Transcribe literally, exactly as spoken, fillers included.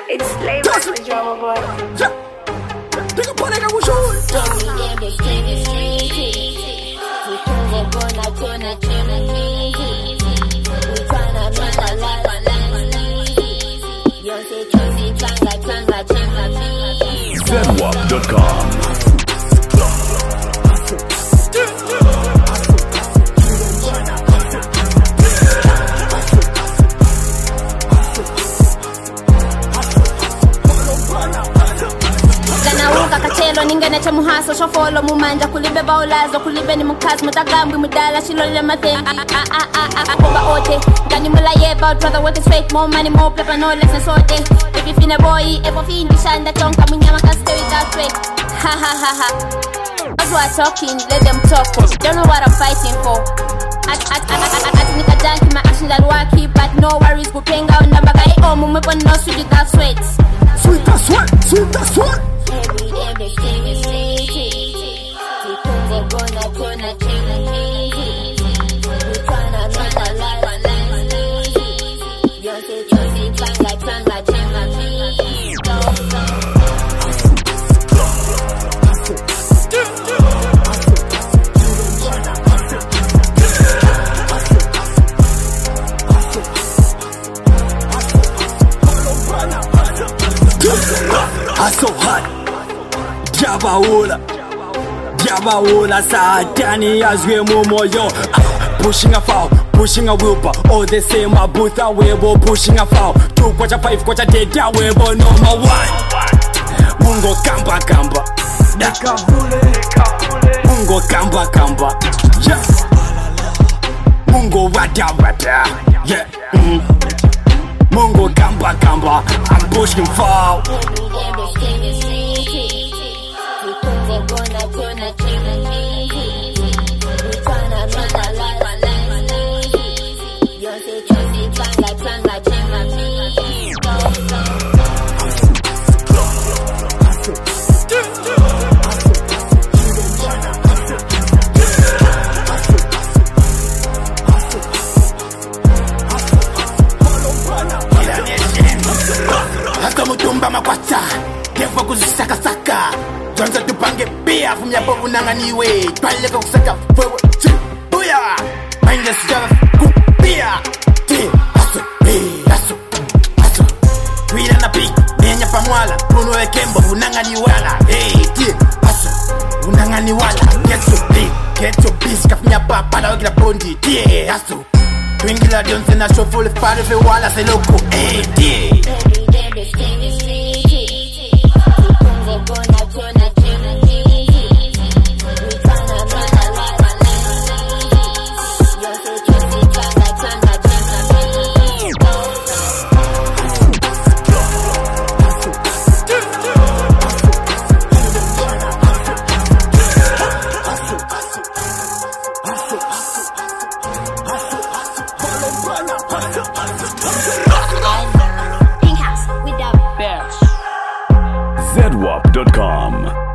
It's flavor for drama boy. Take a pon nigga with you. Zedwap dot com. Kakachelo ningene cha muhaso shofolo mumanja kulibe baulazo kulibe ni mukazi mutagambwi mudala shilole mathengi akoba ote ngani mula yeva I'd rather work straight more money more paper no less than sote if you feel a boy ever feel the shanda chonka munyama kaste with that way ha ha ha ha as we're talking let them talk don't know what I'm fighting for at at at at nika janki my action that waki but no worries kupenga ondamba kai o mumepo no sweet that sweat sweet that sweat sweet that sweat. Every day this thing is sweet. We're gonna turn a chain and easy. We're tryna run a life and life easy. You're say Josie, Changa, Changa, Changa, I'm so hot. Jabaola, Jabaola, Satani as we moyo. Pushing a foul, pushing a whooper. All the same, a booth a webo, pushing a foul. Two quarter five quarter dead, a webo number one. Mungo kamba kamba, Mungo kamba kamba, yeah. Mungo wada wada, yeah. Mm. Mungo kamba kamba, I'm pushing foul. we're gonna turn a chain and easy. We're tryna run a life and life easy. You're say Josie, Changa, Changa, Changa, hasta mutumba makwata defa kuzisaka saka Janza tupange pia fumya bovu nanganiwe twaleka kusaka wewe chibuya Mind sijava kupia Ti aso, eh aso, aso Twila na pi, nenya pamwala Tunuwe kembo unanganiwala Eh, ti aso, unanganiwala Get so big, get so busy Kafumya papa wekila bondi Ti aso Twingila dionse na show full fare fe wala se loko Eh, ti Every day this thing is sweet. We're gonna turn a chain and easy. We're tryna run a life and life easy. You're say Josie, Changa, Changa, Changa, Zedwap dot com.